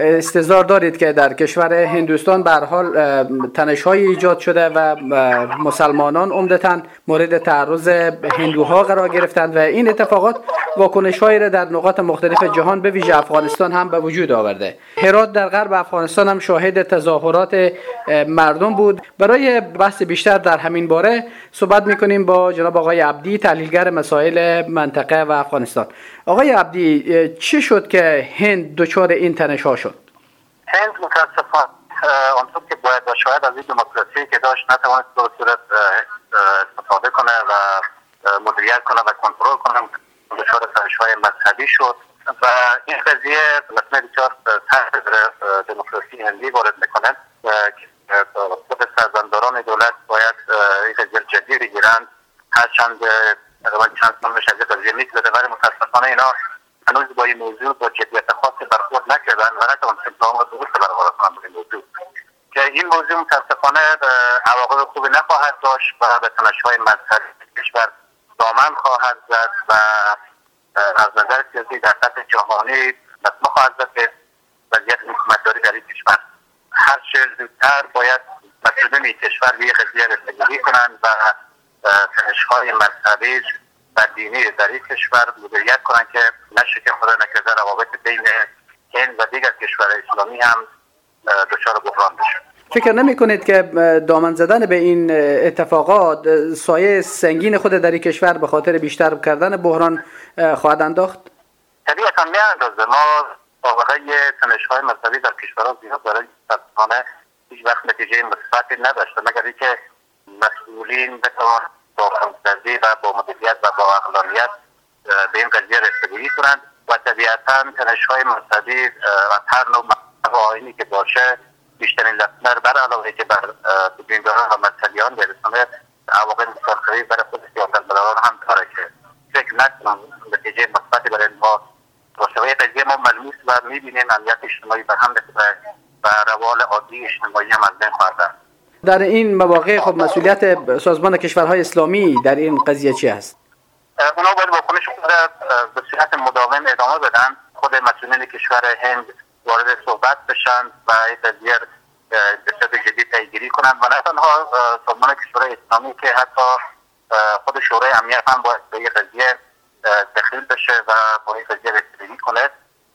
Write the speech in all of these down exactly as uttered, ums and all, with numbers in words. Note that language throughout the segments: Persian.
استظهار دارید که در کشور هندوستان به هر حال تنش‌های ایجاد شده و مسلمانان عمدتاً مورد تعرض هندوها قرار گرفتند و این اتفاقات واکنش‌هایی را در نقاط مختلف جهان به ویژه افغانستان هم به وجود آورده. هرات در غرب افغانستان هم شاهد تظاهرات مردم بود. برای بحث بیشتر در همین باره صحبت می‌کنیم با جناب آقای عبدی، تحلیلگر مسائل منطقه و افغانستان. آقای عبدی، چی شد که هند دچار این تنش‌ها شد؟ هند متاسفانه آنطور که باید و شاید از این دموکراسی که داشت نتوانست به صورت استفاده کنه و مدیریت کنه و کنترل کنه، دچار تنش‌های مذهبی شد و این قضیه مثلا بسیار تحت دموکراسی هندی وارد میکنه که خود سرزنداران دولت باید این قضیه جدی بگیرند، هرچند تقریبا چند سال میشه از این قضیه میگذره، ولی متاسفانه اینا هنوز با این موضوع با جدیت خاصی برخورد نکردن و نتوانستن اقدام درست برقرار کنن به این موضوع، که این موضوع متاسفانه عواقب خوبی نخواهد داشت و به تنش‌های مذهبی کشور دامن خواهد زد و از نظر سیاسی در سطح جهانی لطمه خواهد زد به وضعیت حکومتداری در این کشور. هر چه زودتر باید مسئولین این کشور به این قضیه رسیدگی کنند و تنش‌های مذهبی و دینی در این کشور مدیریت کنند که نشه که خدا نکرده روابط بین هند و دیگر کشور اسلامی هم دچار بحران بشه. فکر نمی کنید که دامن زدن به این اتفاقات سایه سنگین خود در این کشور به خاطر بیشتر کردن بحران خواهد انداخت؟ طبیعتا می اندازه. ما واقعا تنش‌های مذهبی در کشورها زیاد برای متاسفانه هیچ وقت نتیجه مثبتی نداشته، مگر اینکه مسئولین بتوان با خودسردی و با مدیریت و با عقلانیت به این قضیه رسیدگی کنند و طبیعتا تنش‌های مذهبی و هر نوع مذهب آیینی که باشه بیشترین لطمه بر علاوه که بر دینداران و مذهبیان برسونه، عواقب مستقیم برای خود سیاستمداران هم داره که فکر نکنم نتیجه مثبتی برای ما باشه. و قضیه ما ملموس و می‌بینیم امنیت اجتماعی به هم رسیده و روال عادی اجتماعی هم از بین خواهد. در این مواقع خب مسئولیت سازمان کشورهای اسلامی در این قضیه چی است؟ اونا باید واکنش خود به صورت مداوم ادامه بدن، خود مسئولین کشور هند وارد صحبت بشن و این قضیه به صورت جدی پیگیری کنند و نه تنها سازمان کشورهای اسلامی که حتی خود شورای امنیت هم باید به این قضیه دخیل بشه و با این قضیه رسیدگی کنه.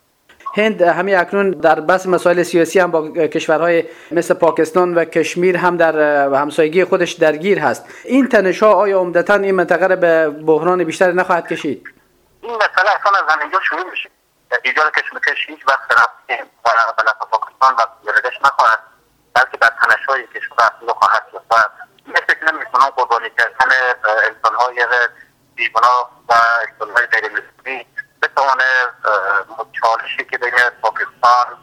هند همین اکنون در بحث مسائل سیاسی هم با کشورهای مثل پاکستان و کشمیر هم در همسایگی خودش درگیر هست. این تنش‌ها آیا عمدتاً این منطقه را به بحران بیشتری نخواهد کشید؟ این مسئله اصلا از همینجا شروع میشه. ایجاد کشمکش هیچ وقت رفت و بلد پاکستان و یردش نخواهد، بلکه در تنش‌های کشور افزوده خواهد شد و این فکر نمی‌کنم قربانی کردن انسان‌های بیگناه و انسان‌های غیرمسئولی بتوانه چالشی که بین پاکستان